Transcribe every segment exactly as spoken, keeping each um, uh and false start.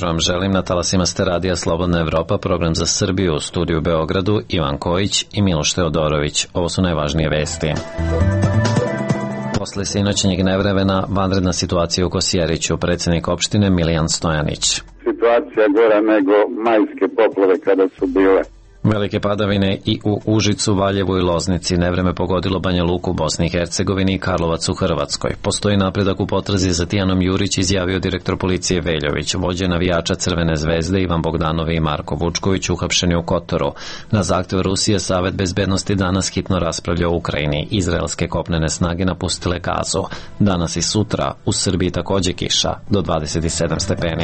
jutro vam želim. Na talasima ste radija Slobodna Evropa, program za Srbiju, u studiju u Beogradu Ivan Kojić i Miloš Teodorović. Ovo su najvažnije vesti. Posle sinoćnjeg nevremena, vanredna situacija u Kosjeriću, predsjednik opštine Milijan Stojanić. Situacija gora nego majske poplave kada su bile. Velike padavine i u Užicu, Valjevu i Loznici. Nevreme pogodilo Banja Luku u Bosni i Hercegovini i Karlovac u Hrvatskoj. Postoji napredak u potrazi za Tijanom Jurić, izjavio direktor policije Veljović. Vođe navijača Crvene zvezde Ivan Bogdanovi i Marko Vučković uhapšeni u Kotoru. Na zahtev Rusije Savet bezbednosti danas hitno raspravlja o Ukrajini. Izraelske kopnene snage napustile Gazu. Danas i sutra u Srbiji takođe kiša do dvadeset sedam stepeni.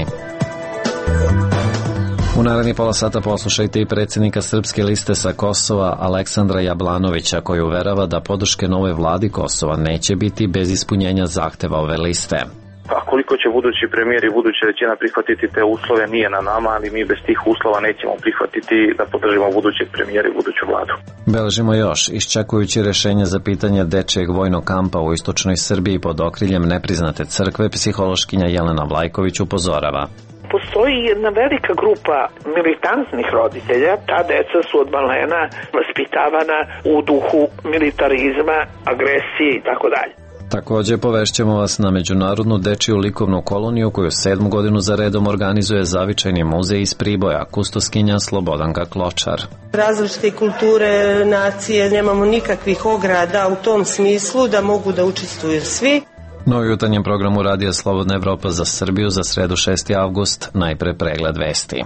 U naredni pola sata poslušajte i predsjednika Srpske liste sa Kosova Aleksandra Jablanovića, koji uverava da podrške nove vladi Kosova neće biti bez ispunjenja zahteva ove liste. A koliko će budući premijer i buduća većina prihvatiti te uslove nije na nama, ali mi bez tih uslova nećemo prihvatiti da podržimo budućeg premijera i buduću vladu. Beležimo još, iščekujući rešenje za pitanje dečijeg vojnog kampa u istočnoj Srbiji pod okriljem nepriznate crkve, psihološkinja Jelena Vlajković upozorava. Postoji jedna velika grupa militantnih roditelja, ta deca su od malena vaspitavana u duhu militarizma, agresije i tako dalje. Takođe povešćemo vas na međunarodnu dečiju likovnu koloniju koju sedmu godinu za redom organizuje Zavičajni muzej iz Priboja, kustoskinja Slobodanka Kločar. Različite kulture, nacije, nemamo nikakvih ograda u tom smislu da mogu da učestvuju svi. No u jutarnjem programu Radija Slobodna Evropa za Srbiju za sredu šesti avgust, najpre pregled vesti.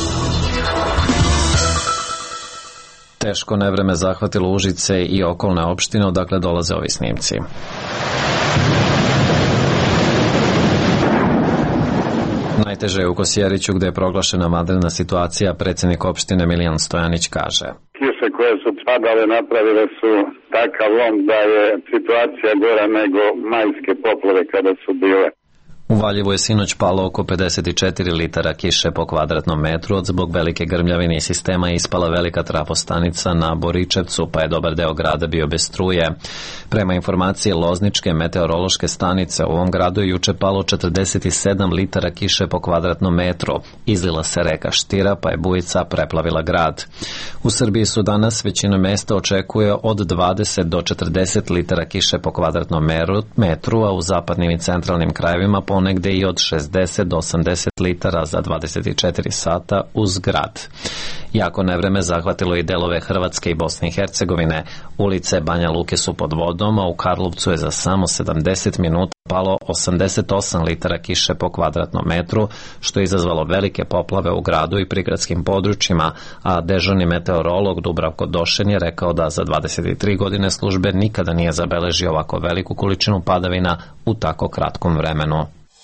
Teško nevreme zahvatilo Užice i okolne opštine, odakle dolaze ovi snimci. Najteže je u Kosjeriću, gde je proglašena vanredna situacija. Predsjednik opštine Milijan Stojanić kaže: Kiše koje su padale napravile su takav lom da je situacija gora nego majske poplave kada su bile. U Valjevu je sinoć palo oko pedeset četiri litara kiše po kvadratnom metru. Od zbog velike grmljavine i sistema je ispala velika trafostanica na Boričevcu, pa je dobar deo grada bio bez struje. Prema informacije Lozničke meteorološke stanice, u ovom gradu je juče palo četrdeset sedam litara kiše po kvadratnom metru. Izlila se reka Štira, pa je bujica preplavila grad. U Srbiji su danas većina mesta očekuje od dvadeset do četrdeset litara kiše po kvadratnom metru, a u zapadnim i centralnim krajevima ponegde i od šezdeset do osamdeset litara za dvadeset četiri sata uz grad. Jako nevreme zahvatilo i delove Hrvatske i Bosne i Hercegovine. Ulice Banja Luke su pod vodom, a u Karlovcu je za samo sedamdeset minuta palo osamdeset osam litara kiše po kvadratnom metru, što je izazvalo velike poplave u gradu i prigradskim područjima, a dežurni meteorolog Dubravko Došen je rekao da za dvadeset tri godine službe nikada nije zabeležio ovako veliku količinu padavina u tako kratkom vremenu.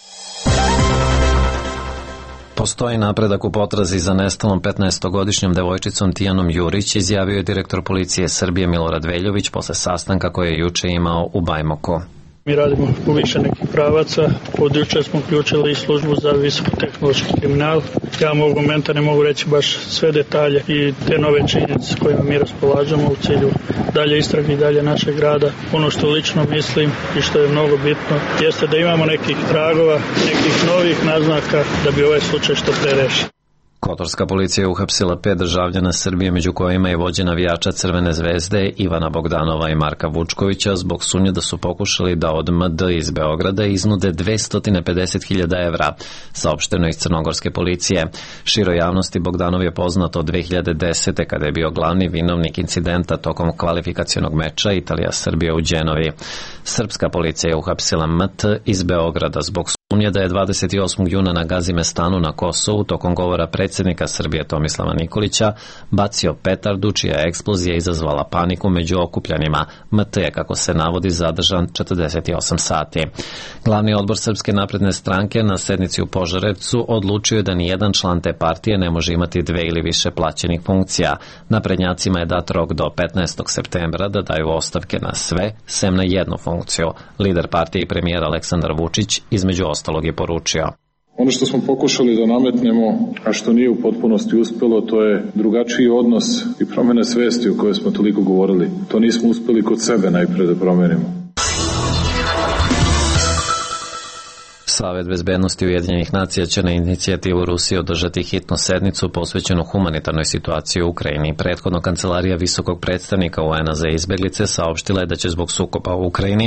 Postoji napredak u potrazi za nestalom petnaestogodišnjom devojčicom Tijanom Jurić, izjavio je direktor policije Srbije Milorad Veljović posle sastanka koje je juče imao u Bajmoku. Mi radimo u više nekih pravaca. Od juče smo uključili i službu za visokotehnološki kriminal. Ja mogu momenta ne mogu reći baš sve detalje i te nove činjenice kojima mi raspolažemo u cilju dalje istrage i dalje našeg rada. Ono što lično mislim i što je mnogo bitno jeste da imamo nekih tragova, nekih novih naznaka da bi ovaj slučaj što pre rešio. Kotorska policija je uhapsila pet državljana Srbije, među kojima je vođe navijača Crvene zvezde Ivana Bogdanova i Marka Vučkovića, zbog sumnje da su pokušali da od M D iz Beograda iznude dvesta pedeset hiljada evra, saopšteno iz crnogorske policije. Široj javnosti Bogdanov je poznat od dve hiljade desete. kada je bio glavni vinovnik incidenta tokom kvalifikacionog meča Italija-Srbija u Đenovi. Srpska policija je uhapsila M T iz Beograda zbog sumnje da je dvadeset osmog juna na Gazimestanu na Kosovu tokom govora predsjednika Srbije Tomislava Nikolića bacio petardu čija je eksplozija izazvala paniku među okupljanima. M T je, kako se navodi, zadržan četrdeset osam sati. Glavni odbor Srpske napredne stranke na sednici u Požarevcu odlučio je da nijedan član te partije ne može imati dve ili više plaćenih funkcija. Naprednjacima je dat rok do petnaestog septembra da daju ostavke na sve, sem na jednu funkciju. Lider partije i premijer Aleksandar Vučić između ostalog je poručio: Ono što smo pokušali da nametnemo, a što nije u potpunosti uspelo, to je drugačiji odnos i promjena svesti o kojoj smo toliko govorili. To nismo uspeli kod sebe najpre da promenimo. Savet bezbednosti Ujedinjenih nacija će na inicijativu Rusije održati hitnu sednicu posvećenu humanitarnoj situaciji u Ukrajini. Prethodno kancelarija visokog predstavnika U N-a za izbeglice saopštila je da će zbog sukoba u Ukrajini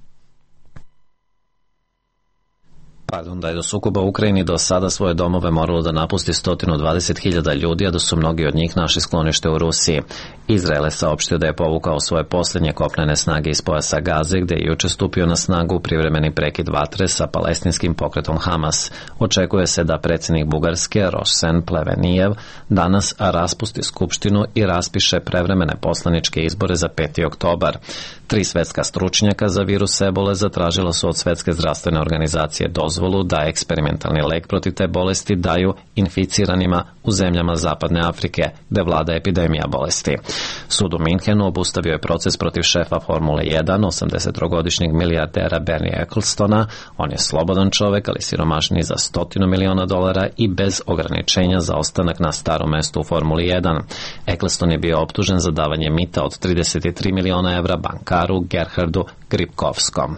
Pardon, da je do sukoba u Ukrajini do sada svoje domove moralo da napusti sto dvadeset hiljada ljudi, a da su mnogi od njih našli sklonište u Rusiji. Izrael je saopštio da je povukao svoje posljednje kopnene snage iz pojasa Gaze, gde je juče stupio na snagu privremeni prekid vatre sa palestinskim pokretom Hamas. Očekuje se da predsjednik Bugarske, Rosen Plevenijev, danas raspusti skupštinu i raspiše prevremene poslaničke izbore za peti oktobar. Tri svetska stručnjaka za virus ebole zatražila su od Svetske zdravstvene organizacije dozvolu da eksperimentalni lek protiv te bolesti daju inficiranima u zemljama Zapadne Afrike, gde vlada epidemija bolesti. Sud u Minhenu obustavio je proces protiv šefa Formule jedan, osamdesettrogodišnjeg milijardera Bernie Ecclestona. On je slobodan čovek, ali siromašniji za stotinu miliona dolara i bez ograničenja za ostanak na starom mestu u Formuli jedan. Eccleston je bio optužen za davanje mita od trideset tri miliona evra bankaru Gerhardu Gripkovskom.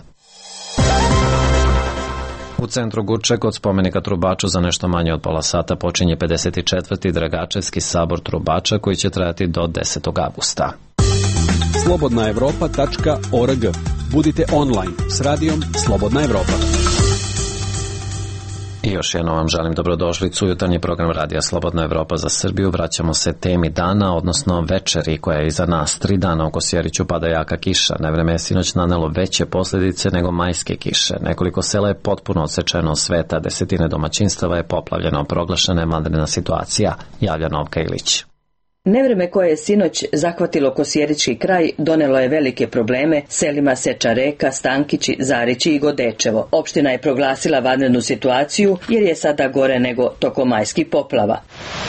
U centru Guče kod spomenika Trubaču za nešto manje od pola sata počinje pedeset četvrti Dragačevski sabor Trubača koji će trajati do desetog avgusta. slobodna evropa tačka org. Budite online s radijom Slobodna Evropa. I još jednom vam želim dobrodošlicu u jutarnji program Radija Slobodna Evropa za Srbiju. Vraćamo se temi dana, odnosno večeri koja je iza nas. Tri dana u Kosjeriću pada jaka kiša. Nevreme je sinoć nanelo veće posljedice nego majske kiše. Nekoliko sela je potpuno odsečeno od sveta, desetine domaćinstava je poplavljeno, proglašena je vanredna situacija, javlja Novka Ilić. Nevreme koje je sinoć zahvatilo Kosjerički kraj donelo je velike probleme selima Seča Reka, Stankići, Zarići i Godečevo. Opština je proglasila vanrednu situaciju jer je sada gore nego tokom majskih poplava.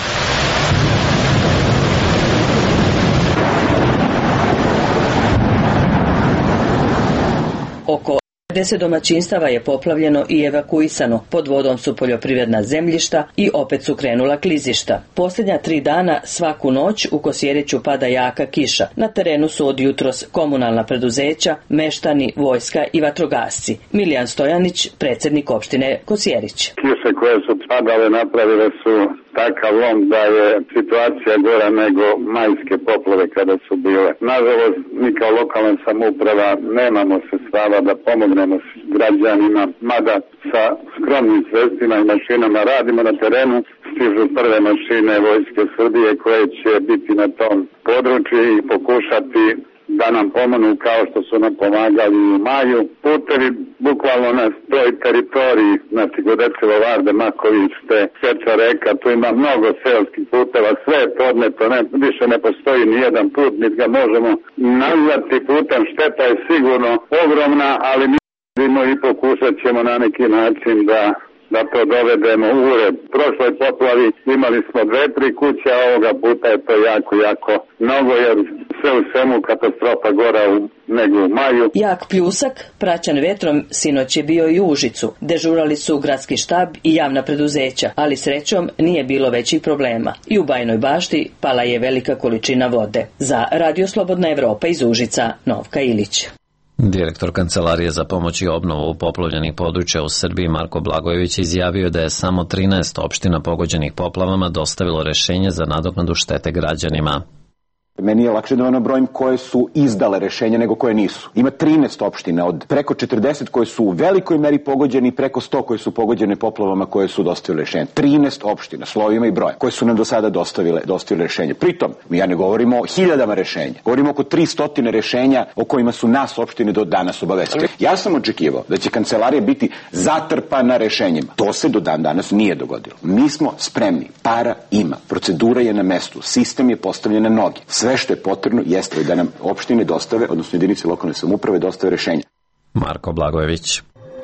Oko deset domaćinstava je poplavljeno i evakuisano. Pod vodom su poljoprivredna zemljišta i opet su krenula klizišta. Posljednja tri dana svaku noć u Kosjeriću pada jaka kiša. Na terenu su od jutros komunalna preduzeća, meštani, vojska i vatrogasci. Milijan Stojanić, predsjednik opštine Kosjerić. Kiše koje su padale napravile su takav lom da je situacija gora nego majske poplave kada su bile. Nažalost, mi kao lokalna samouprava nemamo sredstava da pomognemo građanima, mada sa skromnim sredstvima i mašinama radimo na terenu, stižu prve mašine Vojske Srbije koje će biti na tom području i pokušati da nam pomognu kao što su nam pomagali u maju. Putevi bukvalno na toj teritoriji, znači Godečevo, Varde, Maković, te Seča Reka, tu ima mnogo seoskih puteva, sve je podneto, ne, više ne postoji ni jedan put, niti ga možemo nazvati putem, šteta je sigurno ogromna, ali mi i pokušat ćemo na neki način da da to dovedemo u red. U prošloj poplavi imali smo dve, tri kuće, a ovoga puta je to jako, jako mnogo, jer sve u svemu katastrofa gora u, nego u maju. Jak pljusak, praćan vetrom, sinoć je bio i u Užicu. Dežurali su gradski štab i javna preduzeća, ali srećom nije bilo većih problema. I u Bajnoj Bašti pala je velika količina vode. Za Radio Slobodna Evropa iz Užica, Novka Ilić. Direktor Kancelarije za pomoć i obnovu poplavljenih područja u Srbiji Marko Blagojević izjavio da je samo trinaest opština pogođenih poplavama dostavilo rešenje za nadoknadu štete građanima. Meni je lakše da vam nabrojim koje su izdale rešenja nego koje nisu. Ima trinaest opština od preko četrdeset koje su u velikoj meri pogođeni i preko sto koje su pogođene poplavama koje su dostavile rešenje. trinaest opština, slovima i broja, koje su nam do sada dostavile, dostavile rešenje. Pritom, ja ne govorimo o hiljadama rešenja. Govorimo oko tristo rešenja o kojima su nas opštine do danas obavestili. Ja sam očekivao da će kancelarija biti zatrpana rešenjima. To se do dan danas nije dogodilo. Mi smo spremni, para ima, procedura je na mestu, sistem je postavljen na noge. Sve što je potrebno jeste da nam opštine dostave, odnosno jedinice lokalne samouprave dostave rešenja. Marko Blagojević.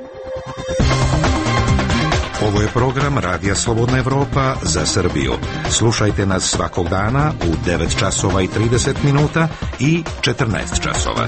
Ovo je program Radija Slobodna Evropa za Srbiju. Slušajte nas svakog dana u devet časova i trideset minuta i četrnaest časova.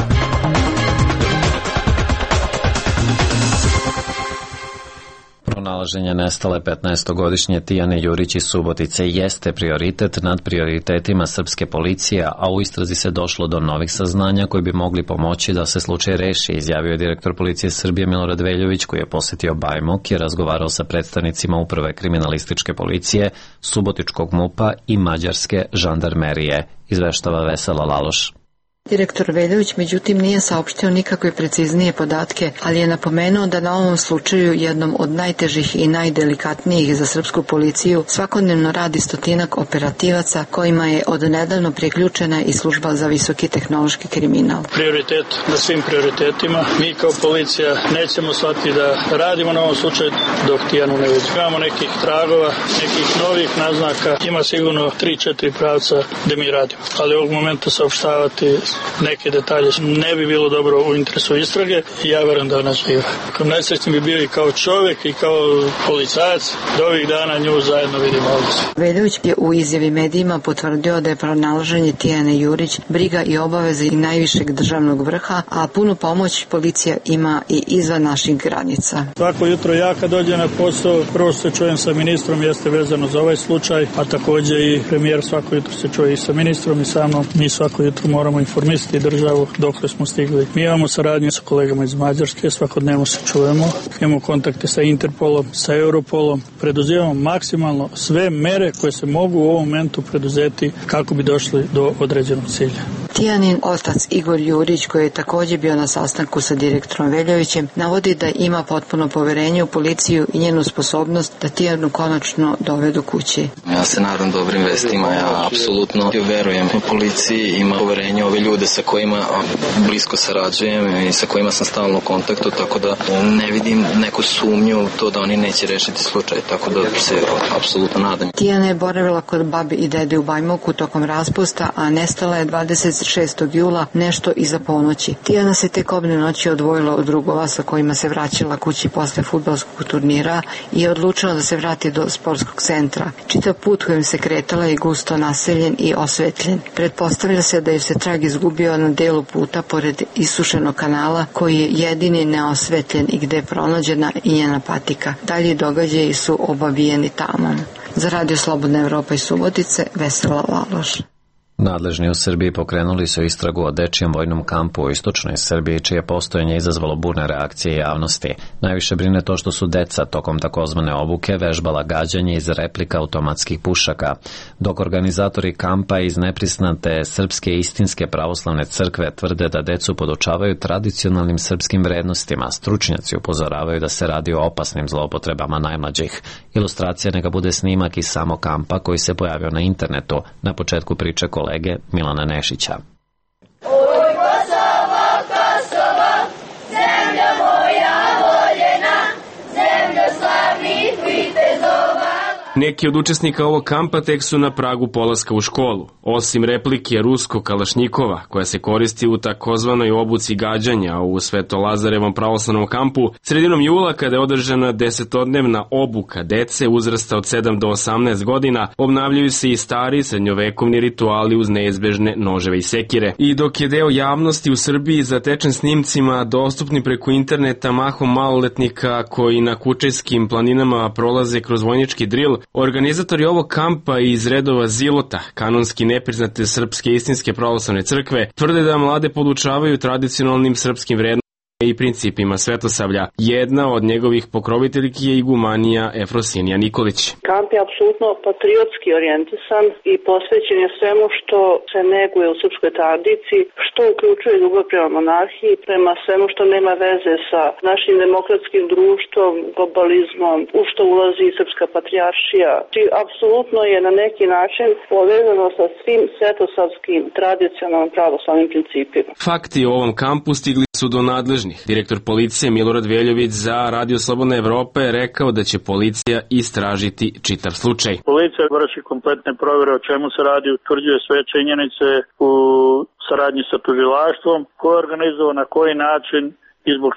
Pronalaženje nestale petnaestogodišnje Tijane Jurić iz Subotice jeste prioritet nad prioritetima srpske policije, a u istrazi se došlo do novih saznanja koji bi mogli pomoći da se slučaj reši, izjavio je direktor policije Srbije Milorad Veljović, koji je posetio Bajmok i razgovarao sa predstavnicima Uprave kriminalističke policije, Subotičkog MUP-a i Mađarske žandarmerije, izveštava Vesela Laloš. Direktor Veljović međutim nije saopštio nikakve preciznije podatke, ali je napomenuo da na ovom slučaju, jednom od najtežih i najdelikatnijih za srpsku policiju, svakodnevno radi stotinak operativaca kojima je odnedavno priključena i služba za visoki tehnološki kriminal. Prioritet na svim prioritetima. Mi kao policija nećemo shvatiti da radimo na ovom slučaju dok Tijanu ne vidimo. Imamo nekih tragova, nekih novih naznaka, ima sigurno tri četiri pravca da mi radimo, ali ovog momenta saopštavati neke detalje ne bi bilo dobro u interesu istrage i ja verujem da ona živa. Najsrećniji bi bio i kao čovjek i kao policajac da ovih dana nju zajedno vidimo ovdje. Veljović je u izjavi medijima potvrdio da je pronalaženje Tijane Jurić briga i obaveze i najvišeg državnog vrha, a punu pomoć policija ima i izvan naših granica. Svako jutro ja kad dođem na posao, prvo se čujem sa ministrom, jeste vezano za ovaj slučaj, a također i premijer svako jutro se čuje i sa ministrom i sa mnom. Mi svako jutro moramo informirati državu dokle smo stigli. Mi imamo saradnju sa kolegama iz Mađarske, svakodnevno se čujemo, imamo kontakte sa Interpolom, sa Europolom, preduzimamo maksimalno sve mere koje se mogu u ovom momentu preduzeti kako bi došli do određenog cilja. Tijanin otac Igor Jurić, koji je također bio na sastanku sa direktorom Veljovićem, navodi da ima potpuno poverenje u policiju i njenu sposobnost da Tijanu konačno dovedu kući. Ja se nadam dobrim vestima, ja apsolutno verujem u policiji, ima poverenje ove ljude sa kojima blisko sarađujem i sa kojima sam stalno u kontaktu, tako da ne vidim neku sumnju u to da oni neće rešiti slučaj, tako da se apsolutno nadam. Tijana je boravila kod babi i dede u Bajmoku tokom raspusta, a nestala je dvadeset šestog jula nešto iza ponoći. Tijana se tek obne noći odvojila od drugova sa kojima se vraćala kući posle fudbalskog turnira i je odlučila da se vrati do sportskog centra. Čitav put kojim se kretala je gusto naseljen i osvetljen. Pretpostavlja se da je se trag izgubio na delu puta pored isušenog kanala koji je jedini neosvetljen i gde je pronađena i njena patika. Dalji događaji su obavijeni tamom. Za Radio Slobodna Evropa iz Subotice, Vesela Laloš. Nadležni u Srbiji pokrenuli su istragu o dečijem vojnom kampu u istočnoj Srbiji, čije postojanje izazvalo burne reakcije javnosti. Najviše brine to što su deca tokom takozvane obuke vežbala gađanje iz replika automatskih pušaka, dok organizatori kampa iz neprisnate Srpske istinske pravoslavne crkve tvrde da decu podučavaju tradicionalnim srpskim vrednostima. Stručnjaci upozoravaju da se radi o opasnim zloupotrebama najmlađih. Ilustracija neka bude snimak iz samog kampa koji se pojavio na internetu na početku priče kolege Milana Nešića. Oj Kosovo, Kosovo, zemlja moja voljena, zemlja slavnih vitezova. Neki od učesnika ovog kampa tek su na pragu polaska u školu. Osim replike ruskog kalašnjikova, koja se koristi u takozvanoj obuci gađanja u Svetolazarevom pravoslavnom kampu, sredinom jula, kada je održana desetodnevna obuka dece uzrasta od sedam do osamnaest godina, obnavljaju se i stari srednjovekovni rituali uz neizbežne noževe i sekire. I dok je deo javnosti u Srbiji zatečen snimcima dostupni preko interneta mahom maloletnika koji na Kučejskim planinama prolaze kroz vojnički dril, organizatori ovog kampa iz redova Zilota, kanonski nepriznate Srpske istinske pravoslavne crkve, tvrde da mlade podučavaju tradicionalnim srpskim vrednostima i principima svetosavlja. Jedna od njegovih pokroviteljki je igumanija Efrosinija Nikolić. Kamp je apsolutno patriotski orijentisan i posvećen je svemu što se neguje u srpskoj tradiciji, što uključuje ljubav prema monarhiji, prema svemu što nema veze sa našim demokratskim društvom, globalizmom, u što ulazi i srpska patrijaršija. I apsolutno je na neki način povezano sa svim svetosavskim tradicionalnim pravoslavnim principima. Fakti o ovom kampu stigli su do nadležnih. Direktor policije Milorad Veljović za Radio Slobodna Evropa je rekao da će policija istražiti čitav slučaj. Policija vrši kompletne provjere o čemu se radi, utvrđuje sve činjenice u saradnji sa tužilaštvom, ko je organizovao, na koji način i zbog čega.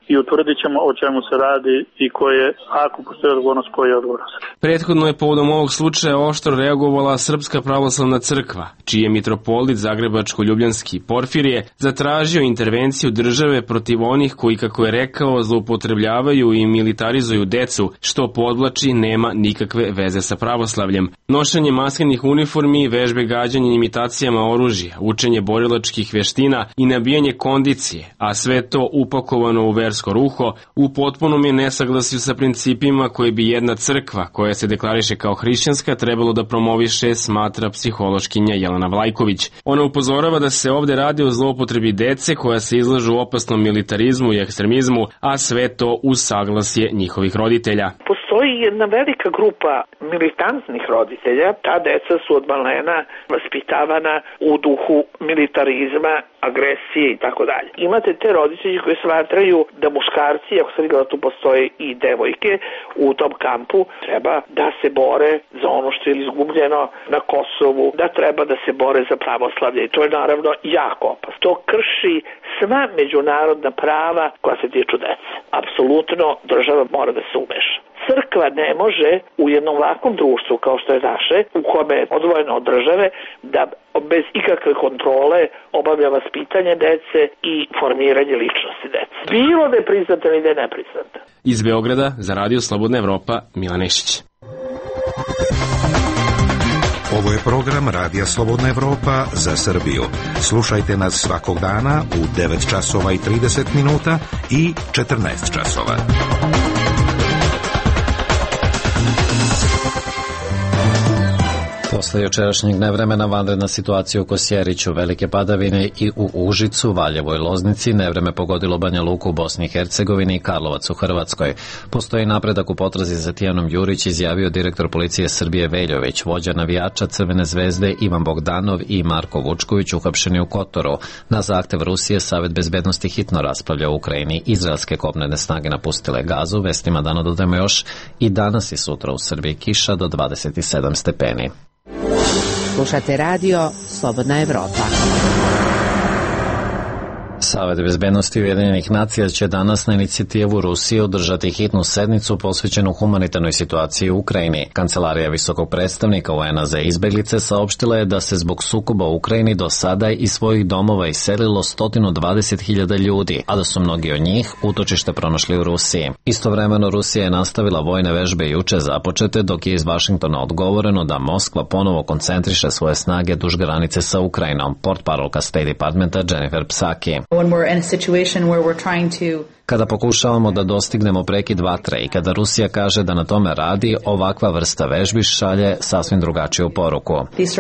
i utvrdit ćemo o čemu se radi i ko je, ako postoji odgovornost, koji je odgovoran. Prethodno je povodom ovog slučaja oštro reagovala Srpska pravoslavna crkva, čiji je mitropolit zagrebačko-ljubljanski Porfirije zatražio intervenciju države protiv onih koji, kako je rekao, zloupotrebljavaju i militarizuju decu, što podvlači nema nikakve veze sa pravoslavljem. Nošenje maskenih uniformi, vežbe gađanja imitacijama oružja, učenje borilačkih veština i nabijanje kondicije, a sve to upakovano u versko ruho, u potpunom je nesaglasju sa principima koje bi jedna crkva, koja se deklariše kao hrišćanska, trebalo da promoviše, smatra psihološkinja Jelena Vlajković. Ona upozorava da se ovde radi o zloupotrebi dece koja se izlažu opasnom militarizmu i ekstremizmu, a sve to uz saglasje njihovih roditelja. Postoji jedna velika grupa militantnih roditelja, ta deca su od malena vaspitavana u duhu militarizma, agresije i tako dalje. Imate te roditelji koji smatraju da muškarci, ako sam vidjela tu postoje i devojke u tom kampu, treba da se bore za ono što je izgubljeno na Kosovu, da treba da se bore za pravoslavlje i to je naravno jako opasno. To krši sva međunarodna prava koja se tiču dece. Apsolutno država mora da se umeša. Crkva ne može u jednom ovakvom društvu kao što je naše, u kome je odvojeno od države, da bez ikakve kontrole obavlja vaspitanje dece i formiranje ličnosti dece. Bilo da je priznata ili da je nepriznata. Iz Beograda za Radio Slobodna Evropa, Milan Nešić. Ovo je program Radija Slobodna Evropa za Srbiju. Slušajte nas svakog dana u devet časova i trideset minuta i četrnaest časova. Posle jučerašnjeg nevremena vanredna situacija u Kosjeriću, velike padavine i u Užicu, Valjevo i Loznici, nevreme pogodilo Banja Luku u Bosni i Hercegovini i Karlovac u Hrvatskoj. Postoji napredak u potrazi za Tijanom Đurić, izjavio direktor policije Srbije Veljović, vođa navijača Crvene zvezde Ivan Bogdanov i Marko Vučković uhapšeni u Kotoru. Na zahtev Rusije Savet bezbednosti hitno raspravlja u Ukrajini. Izraelske kopnene snage napustile Gazu, vestima dana dodajemo još i danas i sutra u Srbiji kiša do dvadeset sedam stepeni. Slušate radio Slobodna Evropa. Savet bezbednosti Ujedinjenih nacija će danas na inicijativu Rusije održati hitnu sednicu posvećenu humanitarnoj situaciji u Ukrajini. Kancelarija visokog predstavnika U N-a za izbeglice saopštila je da se zbog sukoba u Ukrajini do sada iz svojih domova iselilo sto dvadeset hiljada ljudi, a da su mnogi od njih utočište pronašli u Rusiji. Istovremeno Rusija je nastavila vojne vežbe juče započete, dok je iz Vašingtona odgovoreno da Moskva ponovo koncentriše svoje snage duž granice sa Ukrajinom. Portparolka State Departmenta Jennifer Psaki. Kada pokušavamo da dostignemo prekid vatre i kada Rusija kaže da na tome radi, ovakva vrsta vežbi šalje sasvim drugačiju poruku.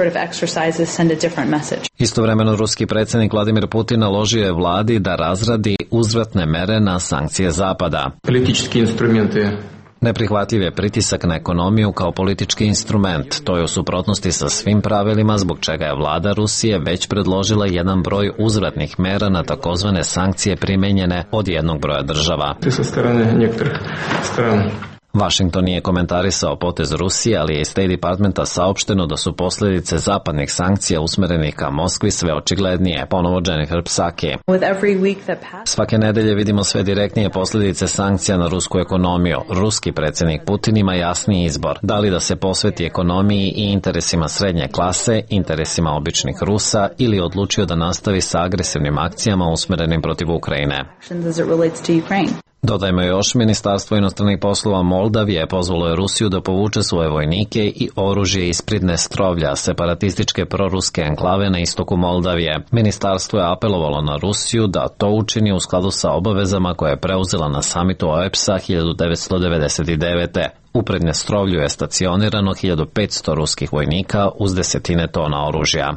Istovremeno ruski predsjednik Vladimir Putin naložio je vladi da razradi uzvratne mere na sankcije Zapada. Politički instrumenti. Neprihvatljiv je pritisak na ekonomiju kao politički instrument. To je u suprotnosti sa svim pravilima, zbog čega je vlada Rusije već predložila jedan broj uzvratnih mera na takozvane sankcije primenjene od jednog broja država. Sa strane nektorih strana. Washington nije komentarisao potez Rusije, ali je iz State Departmenta saopšteno da su posljedice zapadnih sankcija usmerenih ka Moskvi sve očiglednije, ponovo Jennifer Psaki. Svake nedelje vidimo sve direktnije posljedice sankcija na rusku ekonomiju. Ruski predsjednik Putin ima jasni izbor, da li da se posveti ekonomiji i interesima srednje klase, interesima običnih Rusa, ili odlučio da nastavi sa agresivnim akcijama usmerenim protiv Ukrajine. Dodajmo još, Ministarstvo inostranih poslova Moldavije pozvalo je Rusiju da povuče svoje vojnike i oružje iz Pridnestrovlja, separatističke proruske enklave na istoku Moldavije. Ministarstvo je apelovalo na Rusiju da to učini u skladu sa obavezama koje je preuzela na samitu O E P S-a hiljadu devetsto devedeset devete. U Pridnestrovlju je stacionirano hiljadu petsto ruskih vojnika uz desetine tona oružja.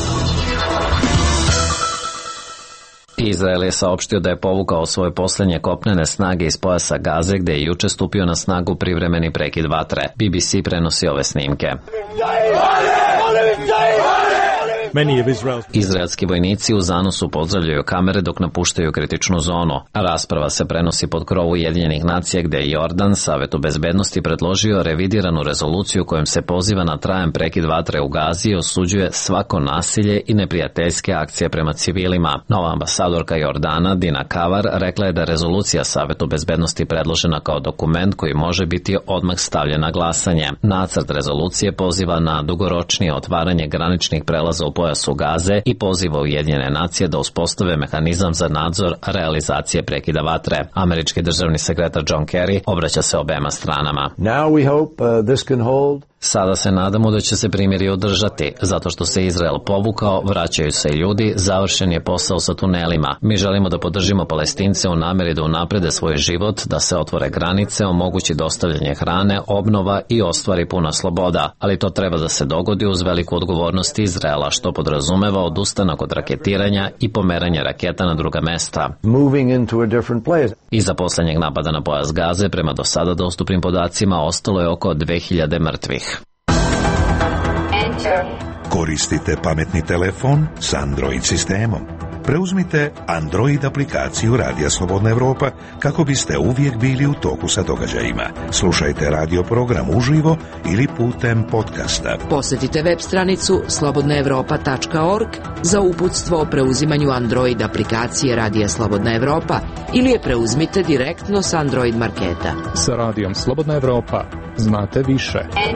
Izrael je saopštio da je povukao svoje posljednje kopnene snage iz pojasa Gaze, gde je juče stupio na snagu privremeni prekid vatre. B B C prenosi ove snimke. Izraelski vojnici u zanosu pozdravljaju kamere dok napuštaju kritičnu zonu. Rasprava se prenosi pod krovu Ujedinjenih nacija gde je Jordan Savetu bezbednosti predložio revidiranu rezoluciju kojom se poziva na trajan prekid vatre u Gazi i osuđuje svako nasilje i neprijateljske akcije prema civilima. Nova ambasadorka Jordana Dina Kavar rekla je da rezolucija Savetu bezbednosti predložena kao dokument koji može biti odmah stavljen na glasanje. Nacrt rezolucije poziva na dugoročnije otvaranje graničnih prelaza u pojasu Gaze i poziva Ujedinjene nacije da uspostave mehanizam za nadzor realizacije prekida vatre. Američki državni sekretar John Kerry obraća se obema stranama. Now we hope uh, this can hold. Sada se nadamo da će se primjeri održati, zato što se Izrael povukao, vraćaju se ljudi, završen je posao sa tunelima. Mi želimo da podržimo Palestince u nameri da unaprede svoj život, da se otvore granice, omogući dostavljanje hrane, obnova i ostvari puna sloboda, ali to treba da se dogodi uz veliku odgovornost Izraela, što podrazumeva odustanak od raketiranja i pomeranje raketa na druga mesta. Moving into a different place. Iza poslednjeg napada na pojas Gaze, prema do sada dostupnim podacima, ostalo je oko dve hiljade mrtvih. Koristite pametni telefon s Android sistemom. Preuzmite Android aplikaciju Radija Slobodna Evropa kako biste uvijek bili u toku sa događajima. Slušajte radio program uživo ili putem podcasta. Posjetite web stranicu slobodna evropa tačka org za uputstvo o preuzimanju Android aplikacije Radija Slobodna Evropa ili je preuzmite direktno s Android marketa. Sa Radijom Slobodna Evropa znate više.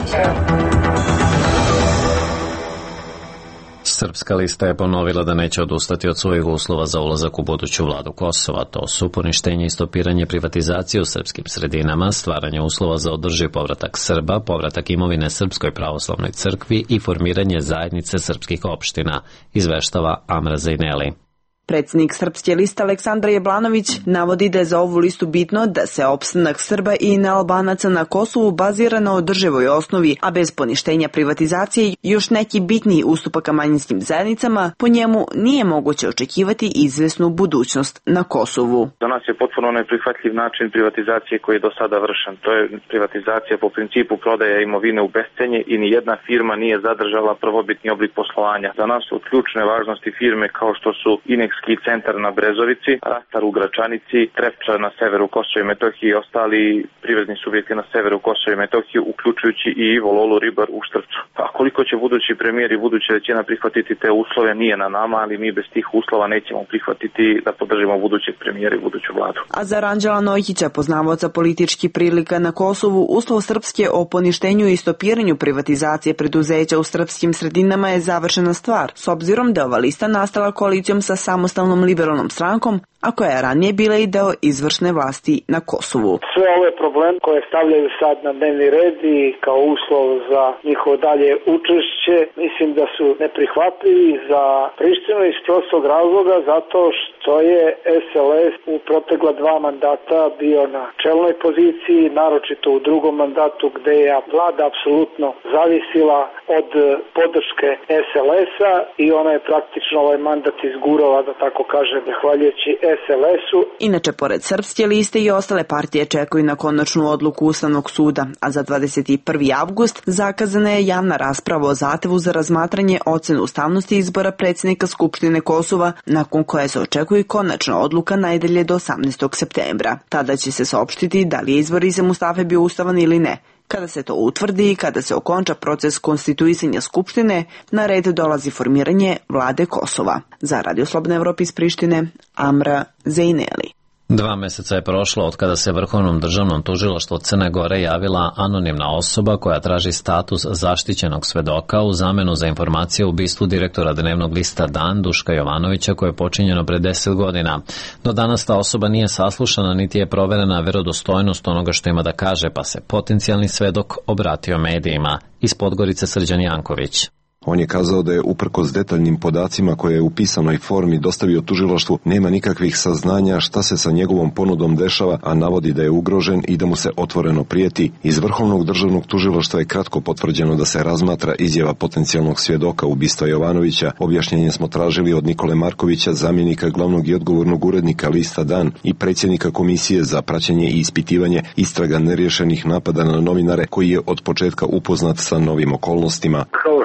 Srpska lista je ponovila da neće odustati od svojih uslova za ulazak u buduću vladu Kosova. To su poništenje i stopiranje privatizacije u srpskim sredinama, stvaranje uslova za održiv povratak Srba, povratak imovine Srpskoj pravoslavnoj crkvi i formiranje zajednice srpskih opština, izveštava Amra Zejneli. Predsjednik Srpske liste Aleksandar Jablanović navodi da je za ovu listu bitno da se opstanak Srba i nealbanaca na Kosovu bazira na održivoj osnovi, a bez poništenja privatizacije još neki bitniji ustupaka manjinskim zajednicama, po njemu nije moguće očekivati izvesnu budućnost na Kosovu. Za nas je potpuno neprihvatljiv način privatizacije koji je do sada vršen. To je privatizacija po principu prodaje imovine u bescenje i ni jedna firma nije zadržala prvobitni oblik poslovanja. Za nas od ključne važnosti firme kao što su Inex Ski centar na Brezovici, Rastar u Gračanici, Trepča na severu Kosova i Metohije i ostali privredni subjekti na severu Kosova i Metohije, uključujući i Ivo Lolu Ribar u Štrpcu. A koliko će budući premijer i buduća većina prihvatiti te uslove nije na nama, ali mi bez tih uslova nećemo prihvatiti da podržimo budućeg premijera i buduću vladu. A za Ranđela Nojkića, poznavaoca politički prilika na Kosovu, uslov Srpske o poništenju i stopiranju privatizacije preduzeća u srpskim sredinama je završena stvar, s obzirom da je ova lista nastala koalicijom sa samostalnom liberalnom strankom, a koja je ranije bila i deo izvršne vlasti na Kosovu. Sve ove probleme koje stavljaju sad na dnevni red i kao uslov za njihovo dalje učešće, mislim da su neprihvatljivi za Prištinu iz prostog razloga zato što je S L S u protekla dva mandata bio na čelnoj poziciji, naročito u drugom mandatu gde je vlada apsolutno zavisila od podrške S L S-a i ona je praktično ovaj mandat izgurala, da tako kažem, zahvaljujući S L S-u. Inače, pored Srpske liste i ostale partije čekaju na konačnu odluku Ustavnog suda, a za dvadeset prvi avgust zakazana je javna rasprava o zahtevu za razmatranje ocene ustavnosti izbora predsjednika Skupštine Kosova, nakon koje se očekuje konačna odluka najdalje do osamnaestog septembra. Tada će se saopštiti da li je izbor Ize Mustafe bio ustavan ili ne. Kada se to utvrdi i kada se okonča proces konstituisanja Skupštine, na red dolazi formiranje vlade Kosova. Za Radio Slobodna Evropa iz Prištine, Amra Zejneli. Dva meseca je prošlo od kada se Vrhovnom državnom tužilaštvu Crne Gore javila anonimna osoba koja traži status zaštićenog svedoka u zamenu za informacije o ubistvu direktora dnevnog lista Dan Duška Jovanovića koje je počinjeno pre deset godina. Do danas ta osoba nije saslušana niti je proverena verodostojnost onoga što ima da kaže, pa se potencijalni svedok obratio medijima. Iz Podgorice Srđan Janković. On je kazao da je uprkos detaljnim podacima koje je u pisanoj formi dostavio tužilaštvu nema nikakvih saznanja šta se sa njegovom ponudom dešava, a navodi da je ugrožen i da mu se otvoreno prijeti. Iz Vrhovnog državnog tužilaštva je kratko potvrđeno da se razmatra izjava potencijalnog svjedoka ubistva Jovanovića. Objašnjenje smo tražili od Nikole Markovića, zamjenika glavnog i odgovornog urednika lista Dan i predsjednika Komisije za praćenje i ispitivanje istraga neriješenih napada na novinare, koji je od početka upoznat sa novim okolnostima. Kao što vidi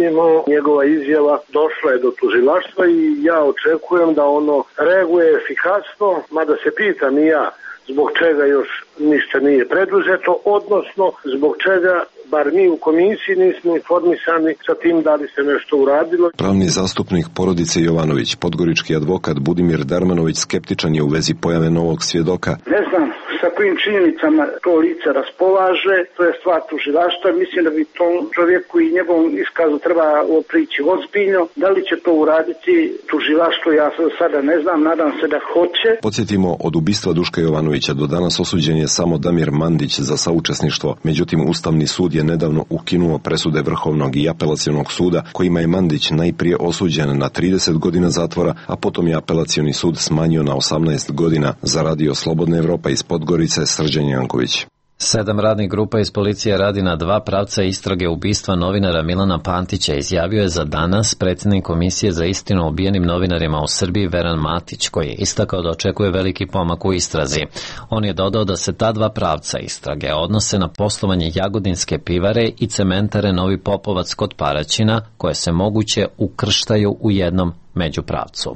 vidimo, njegova izjava došla je do tužilaštva i ja očekujem da ono reaguje efikasno, mada se pitam i ja zbog čega još ništa nije preduzeto, odnosno zbog čega bar mi u komisiji nismo informisani sa tim da li se nešto uradilo. Pravni zastupnik porodice Jovanović, podgorički advokat Budimir Darmanović, skeptičan je u vezi pojave novog svjedoka. Ne znam sa kojim činjenicama to lice raspolaže, to je stvar tužilaštva. Mislim da bi tom čovjeku i njegovom iskazu treba prići ozbiljno. Da li će to uraditi tužilaštvo, ja sada ne znam, nadam se da hoće. Podsjetimo, od ubistva Duška Jovanovića do danas osuđen je samo Damir Mandić za saučesništvo. Međutim, Ustavni sud je nedavno ukinuo presude Vrhovnog i Apelacionog suda, kojima je Mandić najprije osuđen na trideset godina zatvora, a potom je Apelacioni sud smanjio na osamnaest godina. Za Radio Slobodna Evropa iz Podgorice, Srđan Janković. Sedam radnih grupa iz policije radi na dva pravca istrage ubistva novinara Milana Pantića, izjavio je za danas predsjednik Komisije za istinu o ubijenim novinarima u Srbiji Veran Matić, koji je istakao da očekuje veliki pomak u istrazi. On je dodao da se ta dva pravca istrage odnose na poslovanje Jagodinske pivare i cementare Novi Popovac kod Paraćina, koje se moguće ukrštaju u jednom međupravcu.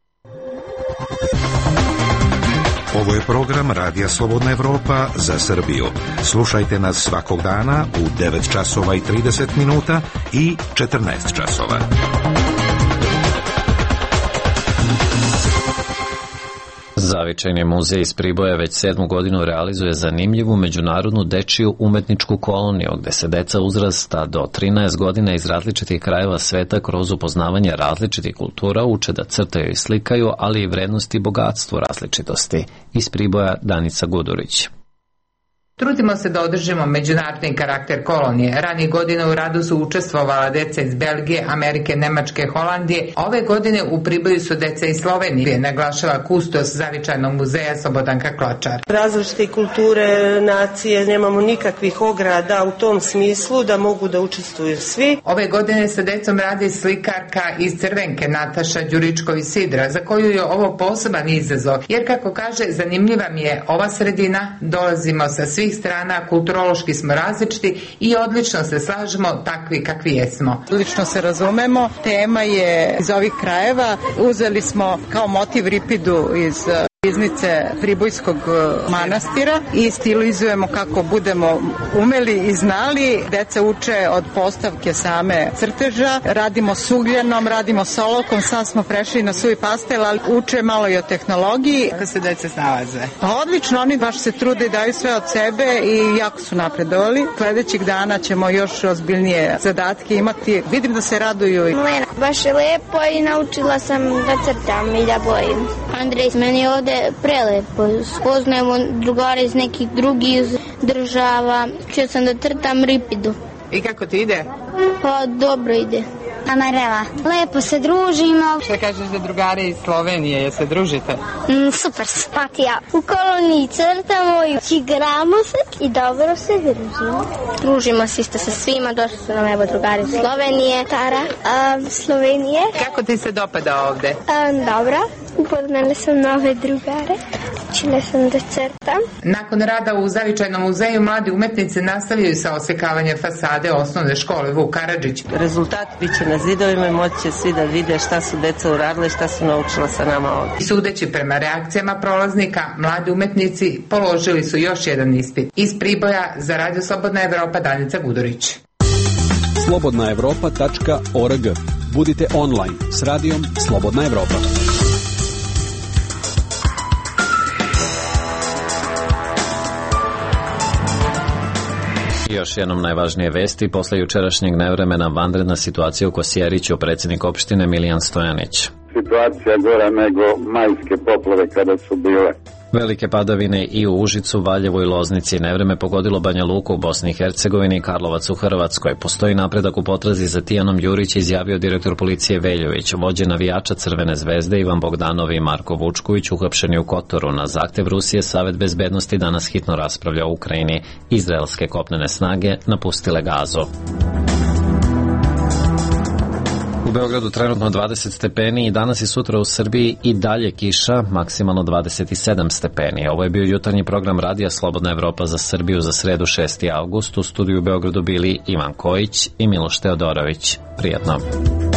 Ovo je program Radija Slobodna Evropa za Srbiju. Slušajte nas svakog dana u devet časova i trideset minuta i četrnaest časova. Zavičajni muzej iz Priboja već sedmu godinu realizuje zanimljivu međunarodnu dečiju umetničku koloniju, gde se deca uzrasta do trinaest godina iz različitih krajeva sveta kroz upoznavanje različitih kultura uče da crtaju i slikaju, ali i vrednosti i bogatstvu različitosti. Iz Priboja Danica Gudurić. Trudimo se da održimo međunarodni karakter kolonije. Ranije godine u radu su učestvovala deca iz Belgije, Amerike, Nemačke, Holandije. Ove godine u Priboju su deca iz Slovenije, naglašava kustos Zavičajnog muzeja Slobodanka Kločar. Različite kulture, nacije, nemamo nikakvih ograda u tom smislu da mogu da učestvuju svi. Ove godine sa decom radi slikarka iz Crvenke Nataša Đuričković Sidra, za koju je ovo poseban izazov, jer kako kaže, zanimljiva mi je ova sredina, dolazimo sa svih strana, kulturološki smo različiti i odlično se slažemo takvi kakvi jesmo. Odlično se razumemo, tema je iz ovih krajeva, uzeli smo kao motiv ripidu iz riznice Pribojskog manastira i stilizujemo kako budemo umeli i znali. Deca uče od postavke same crteža, radimo s ugljenom, radimo s olovkom, sad smo prešli na suvi pastel, ali uče malo i o tehnologiji. Kako se deca snalaze? Odlično, oni baš se trude i daju sve od sebe i jako su napredovali. Sledećeg dana ćemo još ozbiljnije zadatke imati. Vidim da se raduju. Milena, baš je lepo i naučila sam da crtam i da bojim. Andrej, meni je ovde prelepo. Spoznajemo drugare iz nekih drugih država. Čeo sam da crtam ripidu. I kako ti ide? Pa dobro ide. Amarela. Lepo se družimo. Šta kažeš za drugare iz Slovenije? Je se družite? Mm, super simpatija. U koloniji crtamo i igramo se i dobro se družimo. Družimo se isto sa svima. Došli su nam evo drugari iz Slovenije. Tara, a, Slovenije. Kako ti se dopada ovde? A, dobro. Upoznali sam nove drugare. Učila sam da crtam. Nakon rada u Zavičajnom muzeju mladi umetnici nastavljaju sa osvekavanjem fasade osnovne škole Vuk Karadžić. Rezultat biće na zidovima i moći će svi da vide šta su deca uradile, šta su naučila sa nama ovdje. Sudeći prema reakcijama prolaznika, mladi umetnici položili su još jedan ispit. Iz Priboja za Radio Slobodna Evropa Danica Gudurić. slobodna evropa tačka org. Budite online s radijom Slobodna Evropa. Još jednom najvažnije vesti. Posle jučerašnjeg nevremena vanredna situacija u Kosjeriću, predsjednik opštine Milijan Stojanić. Situacija gora nego majske poplave kada su bile. Velike padavine i u Užicu, Valjevu i Loznici. Nevreme pogodilo Banja Luku u Bosni i Hercegovini i Karlovac u Hrvatskoj. Postoji napredak u potrazi za Tijanom Jurić, izjavio direktor policije Veljović. Vođe navijača Crvene zvezde Ivan Bogdanov i Marko Vučković uhapšeni u Kotoru. Na zahtev Rusije Savet bezbednosti danas hitno raspravlja o Ukrajini. Izraelske kopnene snage napustile Gazu. U Beogradu trenutno dvadeset stepeni i danas i sutra u Srbiji i dalje kiša, maksimalno dvadeset sedam stepeni. Ovo je bio jutarnji program Radija Slobodna Evropa za Srbiju za sredu šesti avgust. U studiju u Beogradu bili Ivan Kojić i Miloš Teodorović. Prijetno.